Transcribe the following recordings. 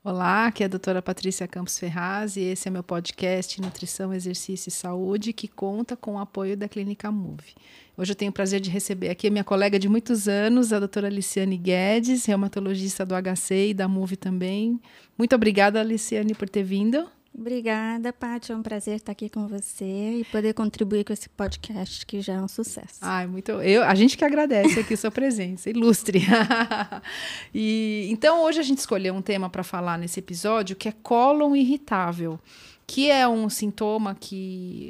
Olá, aqui é a doutora Patrícia Campos Ferraz e esse é meu podcast Nutrição, Exercício e Saúde, que conta com o apoio da Clínica Move. Hoje eu tenho o prazer de receber aqui a minha colega de muitos anos, a doutora Aliciane Guedes, reumatologista do HC e da Move também. Muito obrigada, Aliciane, por ter vindo. Obrigada, Paty. É um prazer estar aqui com você e poder contribuir com esse podcast que já é um sucesso. Ai, a gente que agradece aqui sua presença, ilustre. Então, hoje a gente escolheu um tema para falar nesse episódio que é cólon irritável, que é um sintoma que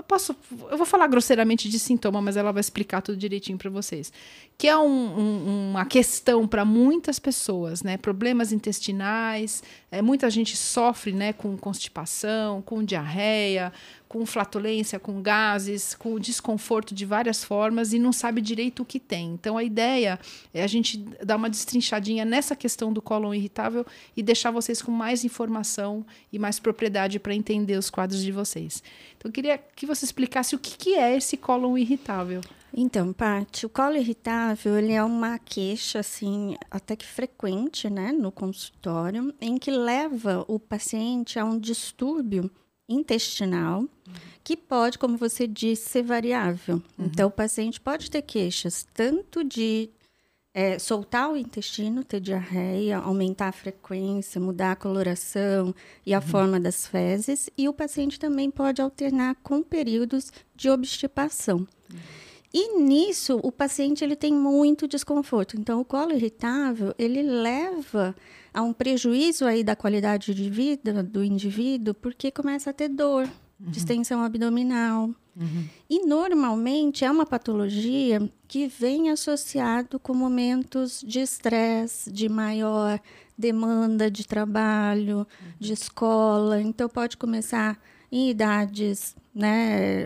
eu vou falar grosseiramente de sintoma, mas ela vai explicar tudo direitinho para vocês, que é uma questão para muitas pessoas, né? Problemas intestinais, muita gente sofre, né, com constipação, com diarreia, com flatulência, com gases, com desconforto de várias formas e não sabe direito o que tem. Então, a ideia é a gente dar uma destrinchadinha nessa questão do cólon irritável e deixar vocês com mais informação e mais propriedade para entender os quadros de vocês. Então, eu queria que você explicasse o que é esse cólon irritável. Então, Paty, o colo irritável, ele é uma queixa, assim, até que frequente, né, no consultório, em que leva o paciente a um distúrbio intestinal, que pode, como você disse, ser variável. Então, o paciente pode ter queixas tanto de soltar o intestino, ter diarreia, aumentar a frequência, mudar a coloração e a forma das fezes, e o paciente também pode alternar com períodos de obstipação. E nisso, o paciente ele tem muito desconforto. Então, o colo irritável, ele leva a um prejuízo aí da qualidade de vida do indivíduo, porque começa a ter dor, distensão abdominal. E, normalmente, é uma patologia que vem associado com momentos de estresse, de maior demanda de trabalho, de escola. Então, pode começar em idades, né,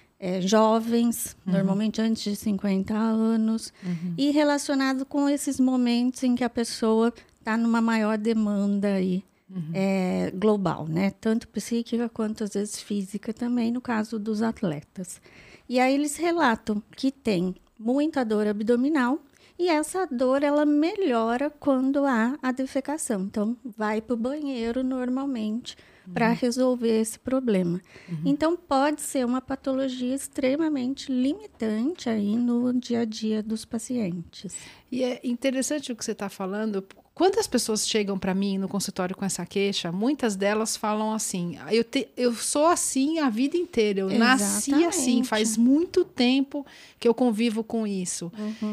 jovens, normalmente antes de 50 anos, e relacionado com esses momentos em que a pessoa está numa maior demanda aí, global, né? Tanto psíquica quanto, às vezes, física também, no caso dos atletas. E aí eles relatam que tem muita dor abdominal e essa dor, ela melhora quando há a defecação. Então, vai para o banheiro normalmente para resolver esse problema. Então, pode ser uma patologia extremamente limitante aí no dia a dia dos pacientes. E é interessante o que você está falando. Quantas pessoas chegam para mim no consultório com essa queixa? Muitas delas falam assim, eu sou assim a vida inteira, eu nasci assim, faz muito tempo que eu convivo com isso.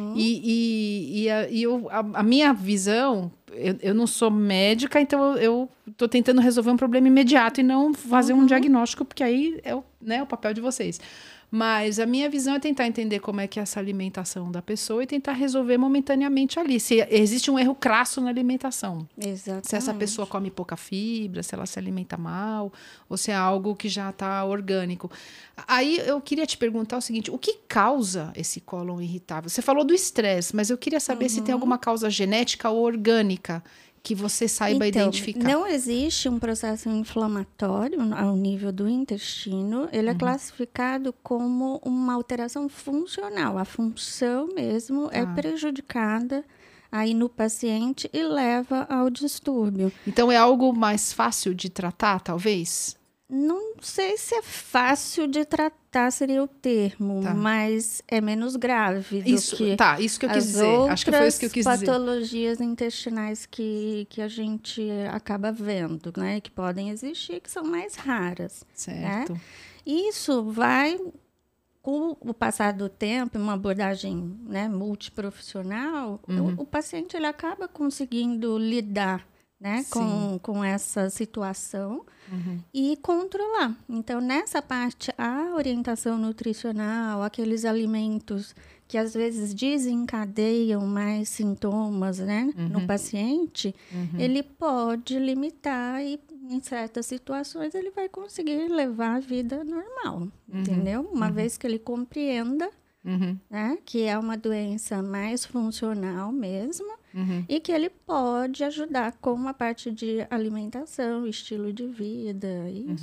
A minha visão, eu não sou médica, então eu estou tentando resolver um problema imediato e não fazer um diagnóstico, porque aí é o papel de vocês. Mas a minha visão é tentar entender como é que é essa alimentação da pessoa e tentar resolver momentaneamente ali. Se existe um erro crasso na alimentação. Exatamente. Se essa pessoa come pouca fibra, se ela se alimenta mal, ou se é algo que já está orgânico. Aí eu queria te perguntar o seguinte, o que causa esse cólon irritável? Você falou do estresse, mas eu queria saber se tem alguma causa genética ou orgânica que você saiba identificar. Não existe um processo inflamatório ao nível do intestino. Ele é classificado como uma alteração funcional. A função mesmo é prejudicada aí no paciente e leva ao distúrbio. Então, é algo mais fácil de tratar, talvez? Não sei se é fácil de tratar, seria o termo, mas é menos grave do que isso que eu quis dizer. Acho que foi isso que eu quis dizer. Patologias intestinais que a gente acaba vendo, né? Que podem existir, que são mais raras. Certo. Né? Isso vai, com o passar do tempo, uma abordagem, né, multiprofissional, o paciente ele acaba conseguindo lidar, né, com essa situação e controlar. Então, nessa parte, a orientação nutricional, aqueles alimentos que às vezes desencadeiam mais sintomas, né, no paciente, ele pode limitar e, em certas situações, ele vai conseguir levar a vida normal, entendeu? Uma vez que ele compreenda, né, que é uma doença mais funcional mesmo, e que ele pode ajudar com a parte de alimentação, estilo de vida, isso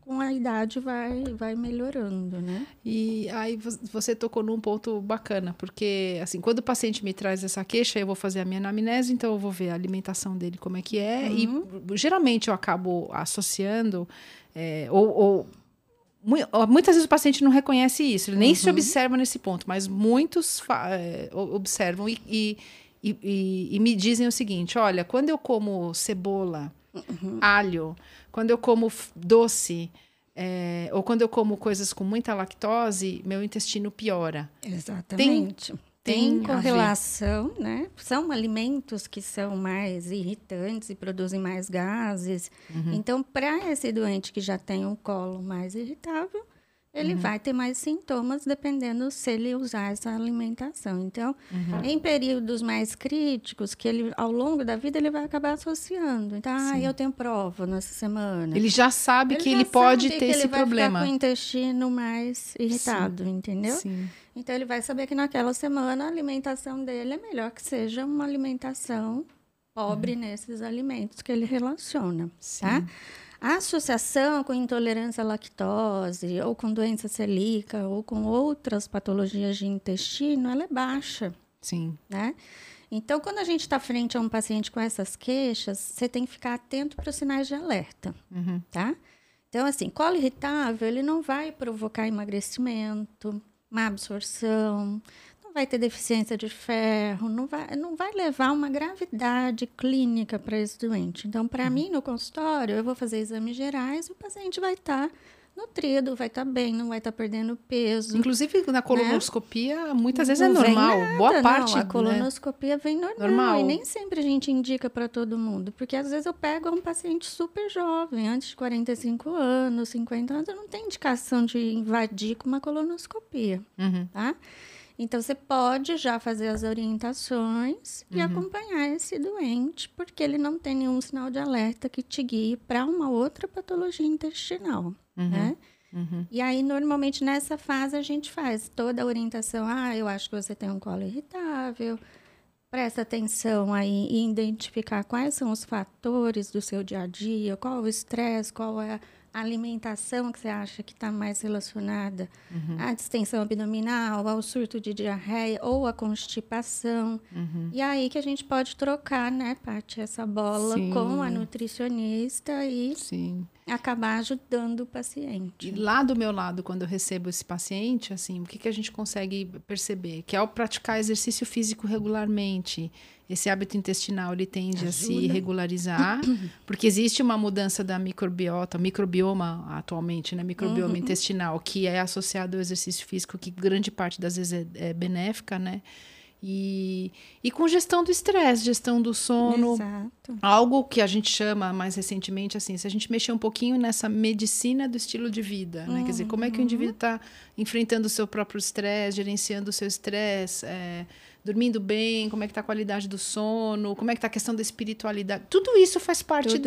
com a idade vai melhorando, né? E aí você tocou num ponto bacana, porque assim, quando o paciente me traz essa queixa, eu vou fazer a minha anamnese, então eu vou ver a alimentação dele como é que é, e geralmente eu acabo associando, muitas vezes o paciente não reconhece isso, ele nem se observa nesse ponto, mas muitos observam e me dizem o seguinte: olha, quando eu como cebola, alho, quando eu como doce, ou quando eu como coisas com muita lactose, meu intestino piora. Exatamente. Tem correlação, né? São alimentos que são mais irritantes e produzem mais gases. Então, para esse doente que já tem um colo mais irritável, ele vai ter mais sintomas dependendo se ele usar essa alimentação. Então, em períodos mais críticos, que ele, ao longo da vida, ele vai acabar associando. Então, eu tenho prova nessa semana. Ele já sabe que ele pode ter esse problema. Ele vai ficar com o intestino mais irritado, entendeu? Sim. Então, ele vai saber que naquela semana a alimentação dele é melhor que seja uma alimentação pobre nesses alimentos que ele relaciona, tá? A associação com intolerância à lactose, ou com doença celíaca, ou com outras patologias de intestino, ela é baixa. Sim. Né? Então, quando a gente está frente a um paciente com essas queixas, você tem que ficar atento para os sinais de alerta. Tá? Então, assim, colo irritável, ele não vai provocar emagrecimento, má absorção, não vai ter deficiência de ferro, não vai levar uma gravidade clínica para esse doente. Então, para mim, no consultório, eu vou fazer exames gerais e o paciente vai estar nutrido, vai estar bem, não vai estar perdendo peso. Inclusive, na colonoscopia, muitas vezes é normal. Boa parte, a colonoscopia vem normal. E nem sempre a gente indica para todo mundo. Porque, às vezes, eu pego um paciente super jovem, antes de 45 anos, 50 anos, eu não tenho indicação de invadir com uma colonoscopia, tá? Então, você pode já fazer as orientações e acompanhar esse doente, porque ele não tem nenhum sinal de alerta que te guie para uma outra patologia intestinal, né? E aí, normalmente, nessa fase, a gente faz toda a orientação. Eu acho que você tem um colo irritável. Presta atenção aí em identificar quais são os fatores do seu dia a dia, qual o estresse, qual é a alimentação que você acha que está mais relacionada à distensão abdominal, ao surto de diarreia ou à constipação. E aí que a gente pode trocar, né, Paty, essa bola com a nutricionista e acabar ajudando o paciente. E lá do meu lado, quando eu recebo esse paciente, assim, o que a gente consegue perceber? Que ao praticar exercício físico regularmente, esse hábito intestinal ele tende a se regularizar, porque existe uma mudança da microbioma atualmente, né? Microbioma intestinal, que é associado ao exercício físico, que grande parte das vezes é benéfica, né? E com gestão do estresse, gestão do sono. Exato. Algo que a gente chama mais recentemente, assim, se a gente mexer um pouquinho nessa medicina do estilo de vida, né? Quer dizer, como é que o indivíduo está enfrentando o seu próprio estresse, gerenciando o seu estresse, dormindo bem, como é que está a qualidade do sono, como é que está a questão da espiritualidade. Tudo isso faz parte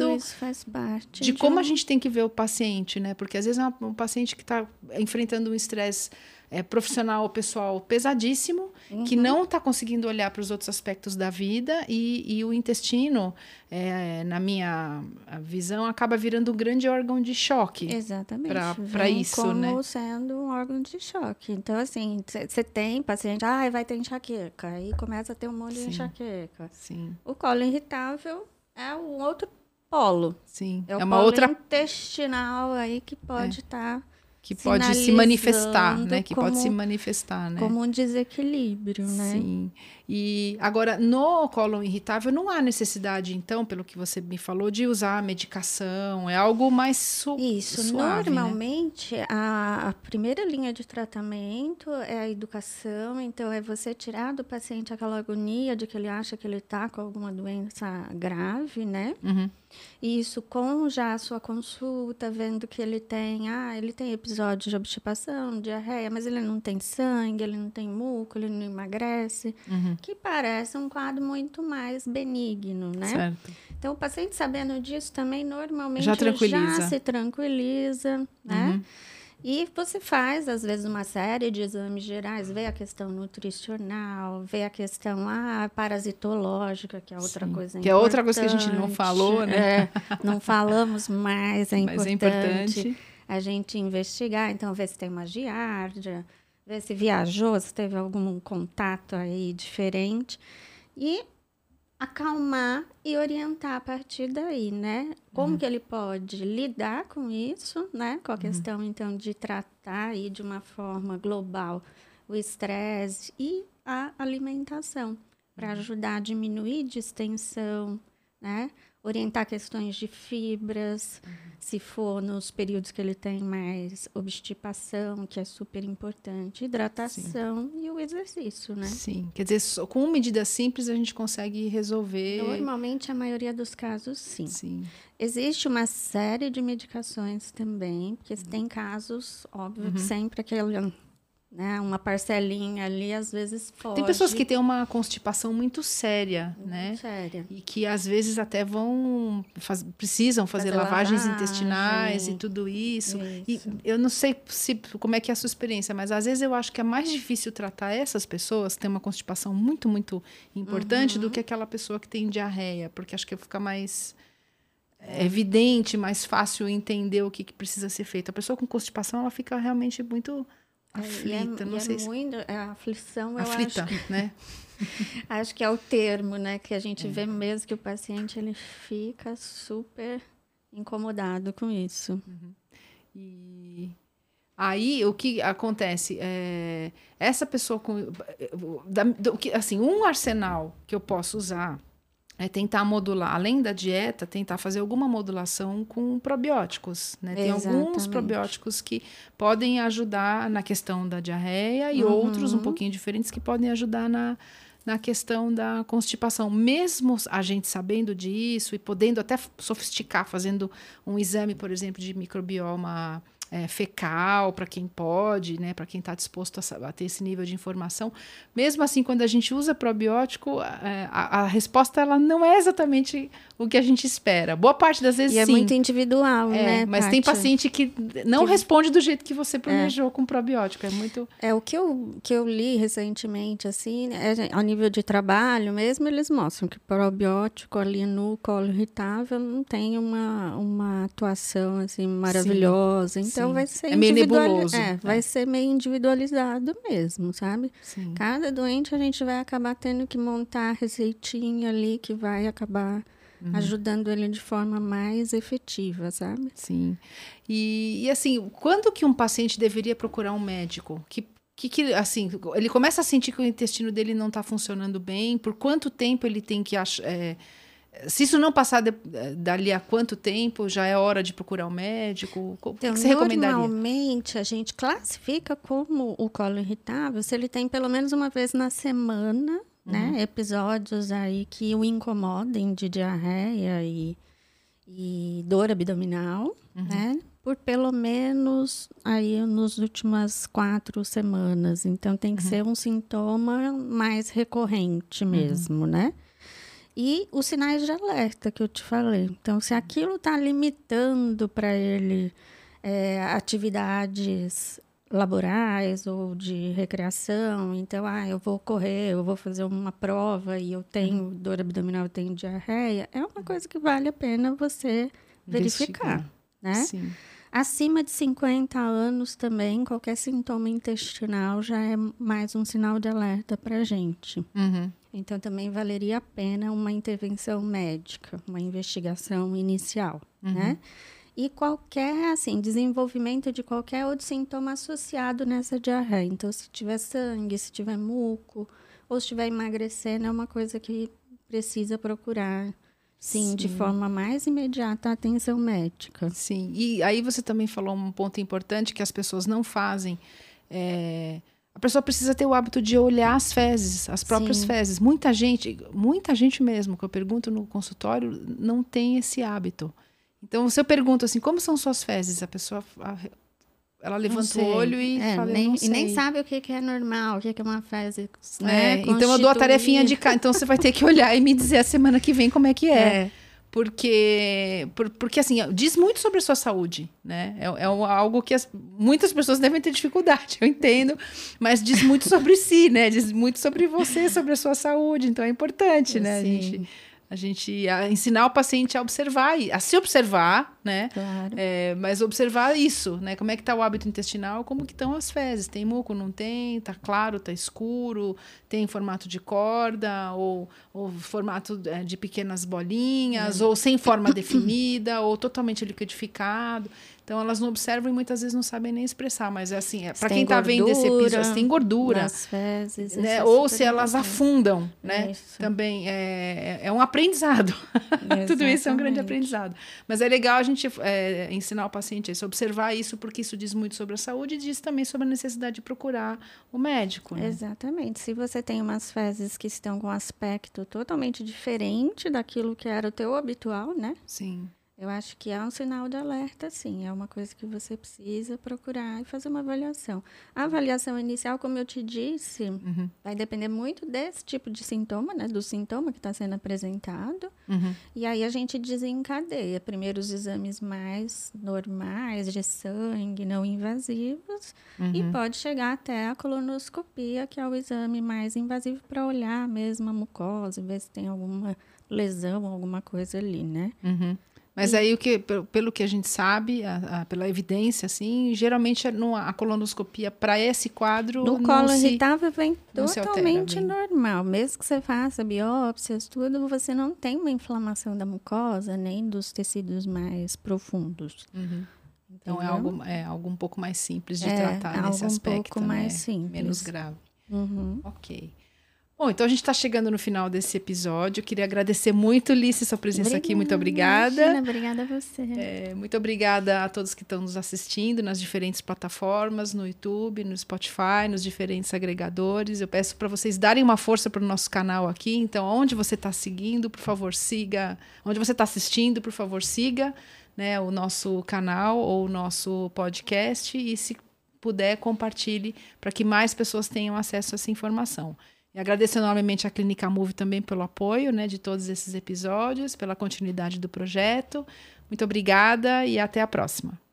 de como a gente tem que ver o paciente, né? Porque às vezes é um paciente que está enfrentando um estresse profissional ou pessoal pesadíssimo, que não está conseguindo olhar para os outros aspectos da vida e o intestino, na minha visão, acaba virando um grande órgão de choque. Exatamente. Para isso, como, né? Como sendo um órgão de choque. Então, assim, você tem paciente, vai ter enxaqueca, aí começa a ter um monte de enxaqueca. Sim. O colo irritável é um outro polo. Sim. É uma polo outra intestinal aí que pode estar que pode se manifestar, né? Que pode se manifestar, né? Como um desequilíbrio, né? Sim. E agora, no cólon irritável, não há necessidade, então, pelo que você me falou, de usar a medicação. É algo mais Isso. suave, normalmente, né? A primeira linha de tratamento é a educação. Então, é você tirar do paciente aquela agonia de que ele acha que ele está com alguma doença grave, né? Isso com já a sua consulta, vendo que ele tem episódios de obstipação, diarreia, mas ele não tem sangue, ele não tem muco, ele não emagrece, que parece um quadro muito mais benigno, né? Certo. Então, o paciente sabendo disso também, normalmente, já se tranquiliza, né? E você faz, às vezes, uma série de exames gerais, vê a questão nutricional, vê a questão parasitológica, que é outra coisa importante. Que é outra coisa que a gente não falou, né? Não falamos, mas é importante. a gente investigar, então ver se tem uma giardia, ver se viajou, se teve algum contato aí diferente e acalmar e orientar a partir daí, né? Como que ele pode lidar com isso, né? Com a questão, então, de tratar aí de uma forma global o estresse e a alimentação, para ajudar a diminuir distensão, né? Orientar questões de fibras, se for nos períodos que ele tem mais obstipação, que é super importante, hidratação e o exercício, né? Sim, quer dizer, com medidas simples a gente consegue resolver. Normalmente, a maioria dos casos, sim. Sim. Existe uma série de medicações também, porque tem casos, óbvio, que sempre aquele... Né? Uma parcelinha ali, às vezes foge. Tem pessoas que têm uma constipação muito séria, muito né? séria. E que às vezes até precisam fazer lavagens intestinais e tudo isso. E eu não sei como é que é a sua experiência, mas às vezes eu acho que é mais difícil tratar essas pessoas que têm uma constipação muito, muito importante do que aquela pessoa que tem diarreia, porque acho que fica mais evidente, mais fácil entender o que precisa ser feito. A pessoa com constipação, ela fica realmente muito... aflita, não sei se... A aflição, eu aflita, acho, né? Acho que é o termo, né? Que a gente vê mesmo que o paciente ele fica super incomodado com isso. E aí, o que acontece? Essa pessoa assim, um arsenal que eu posso usar é tentar modular, além da dieta, tentar fazer alguma modulação com probióticos, né? Tem alguns probióticos que podem ajudar na questão da diarreia e outros um pouquinho diferentes que podem ajudar na questão da constipação. Mesmo a gente sabendo disso e podendo até sofisticar, fazendo um exame, por exemplo, de microbioma fecal, para quem pode, né, para quem está disposto a ter esse nível de informação. Mesmo assim, quando a gente usa probiótico, a resposta ela não é exatamente o que a gente espera. Boa parte das vezes, sim. E é muito individual, né, mas Kátia? tem paciente que não responde do jeito que você planejou com probiótico. É muito... o que eu li recentemente, assim, a nível de trabalho mesmo, eles mostram que probiótico ali no colo irritável não tem uma atuação, assim, maravilhosa. Então, vai ser meio nebuloso. Vai ser meio individualizado mesmo, sabe? Sim. Cada doente a gente vai acabar tendo que montar a receitinha ali que vai acabar ajudando ele de forma mais efetiva, sabe? Sim. E assim, quando que um paciente deveria procurar um médico? Que assim, ele começa a sentir que o intestino dele não está funcionando bem? Por quanto tempo ele tem que se isso não passar dali a quanto tempo, já é hora de procurar um médico? O que você recomendaria? Normalmente, a gente classifica como o colo irritável se ele tem pelo menos uma vez na semana, né? Episódios aí que o incomodem de diarreia e dor abdominal, né? Por pelo menos aí nas últimas 4 semanas. Então, tem que ser um sintoma mais recorrente mesmo, né? E os sinais de alerta que eu te falei. Então, se aquilo está limitando para ele atividades laborais ou de recreação, então, eu vou correr, eu vou fazer uma prova e eu tenho dor abdominal, eu tenho diarreia, é uma coisa que vale a pena você verificar, né? Sim. Acima de 50 anos também, qualquer sintoma intestinal já é mais um sinal de alerta para a gente. Então, também valeria a pena uma intervenção médica, uma investigação inicial, né? E qualquer, assim, desenvolvimento de qualquer outro sintoma associado nessa diarreia. Então, se tiver sangue, se tiver muco, ou se estiver emagrecendo, é uma coisa que precisa procurar, sim, de forma mais imediata, a atenção médica. Sim, e aí você também falou um ponto importante que as pessoas não fazem. A pessoa precisa ter o hábito de olhar as fezes, as próprias fezes. Muita gente mesmo, que eu pergunto no consultório, não tem esse hábito. Então, se eu pergunto assim, como são suas fezes? A pessoa, ela levanta o olho e fala, não sei. E nem sabe o que é normal, o que é uma fezes, né? Então, eu dou a tarefinha de cá. Então, você vai ter que olhar e me dizer a semana que vem como é que é. Porque assim, diz muito sobre a sua saúde, né? É algo que muitas pessoas devem ter dificuldade, eu entendo, mas diz muito sobre si, né? Diz muito sobre você, sobre a sua saúde, então é importante, né? A gente ensinar o paciente a observar, a se observar, né? Claro. Mas observar isso, né? Como é que está o hábito intestinal, como que estão as fezes. Tem muco, não tem? Está claro, está escuro? Tem formato de corda? Ou formato de pequenas bolinhas? Ou sem forma definida? Ou totalmente liquidificado? Então, elas não observam e muitas vezes não sabem nem expressar. Mas, assim, para quem está vendo esse episódio, se tem gordura. Nas fezes. Né? Ou se elas afundam, né? Também é um aprendizado. Tudo isso é um grande aprendizado. Mas é legal a gente ensinar o paciente a se observar isso, porque isso diz muito sobre a saúde e diz também sobre a necessidade de procurar o médico. Né? Exatamente. Se você tem umas fezes que estão com aspecto totalmente diferente daquilo que era o teu habitual, né? Sim. Eu acho que é um sinal de alerta, sim. É uma coisa que você precisa procurar e fazer uma avaliação. A avaliação inicial, como eu te disse, vai depender muito desse tipo de sintoma, né? Do sintoma que está sendo apresentado. E aí a gente desencadeia. Primeiro os exames mais normais, de sangue, não invasivos. E pode chegar até a colonoscopia, que é o exame mais invasivo para olhar mesmo a mucosa, ver se tem alguma lesão, alguma coisa ali, né? Mas aí, pelo que a gente sabe, pela evidência, assim, geralmente a colonoscopia para esse quadro no colo irritável vem totalmente altera, normal. Mesmo que você faça biópsias, tudo, você não tem uma inflamação da mucosa, nem dos tecidos mais profundos. Então, é algo um pouco mais simples de tratar nesse aspecto. Um pouco mais simples. Menos grave. Ok. Bom, então a gente está chegando no final desse episódio. Eu queria agradecer muito, Lícia, sua presença aqui. Muito obrigada. Imagina, obrigada a você. Muito obrigada a todos que estão nos assistindo nas diferentes plataformas, no YouTube, no Spotify, nos diferentes agregadores. Eu peço para vocês darem uma força para o nosso canal aqui. Então, onde você está seguindo, por favor, siga. Onde você está assistindo, por favor, siga, né, o nosso canal ou o nosso podcast. E, se puder, compartilhe para que mais pessoas tenham acesso a essa informação. E agradeço enormemente à Clínica Move também pelo apoio, né, de todos esses episódios, pela continuidade do projeto. Muito obrigada e até a próxima.